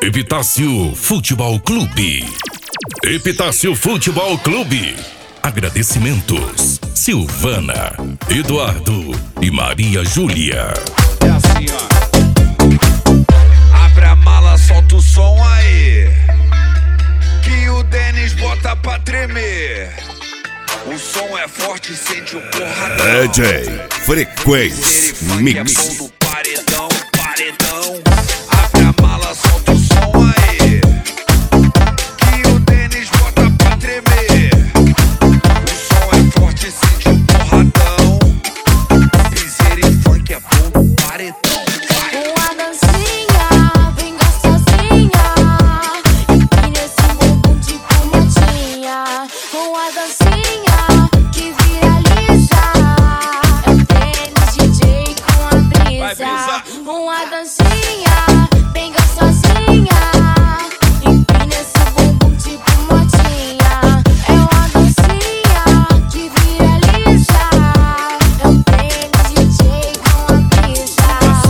Epitácio Futebol Clube. Epitácio Futebol Clube. Agradecimentos: Silvana, Eduardo e Maria Júlia. É assim, ó. Abre a mala, solta o som aí, que o Denis bota pra tremer. O som é forte, sente o porradão. DJ Frequência Mix. É bom do paredão, paredão. Abre a mala, solta o som aí, que o Denis bota pra tremer. O som é forte, sente o porradão. Piseira e funk é bom do paredão. Uma dancinha bem gostosinha, e nesse bumbum tipo motinha. Uma dancinha que viraliza, é o Denis DJ com a brisa. Uma dancinha bem gostosinha, e nesse bumbum tipo motinha. É uma dancinha que viraliza, é o Denis DJ com a brisa.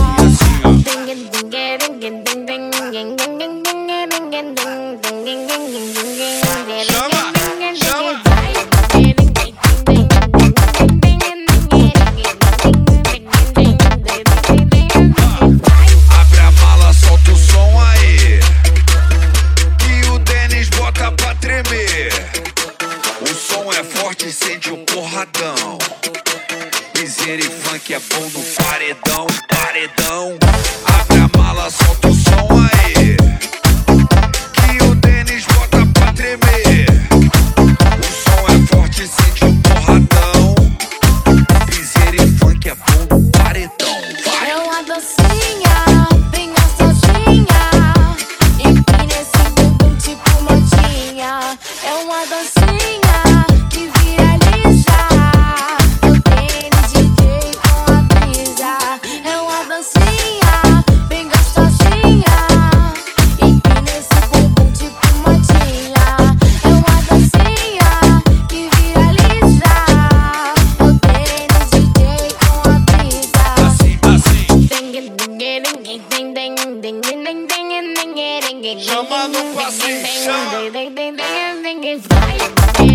Abre a mala, solta o som aí, que o Denis bota pra tremer. O som é forte, sente o porradão. Piseira e funk é bom no paredão, paredão. Abre a mala, solta o som aí, que o Denis bota pra tremer. O som é forte, sente o porradão. Piseira e funk é bom no paredão. Vai! É uma dancinha bem gostosinha, e nesse bumbum tipo motinha. É uma dancinha que viraliza, é o Denis DJ com a brisa. É uma dancinha bem gostosinha, e nesse bumbum tipo motinha. É uma dancinha que viraliza, é o Denis DJ com a brisa. Assim, assim. Chama no passinho, chama.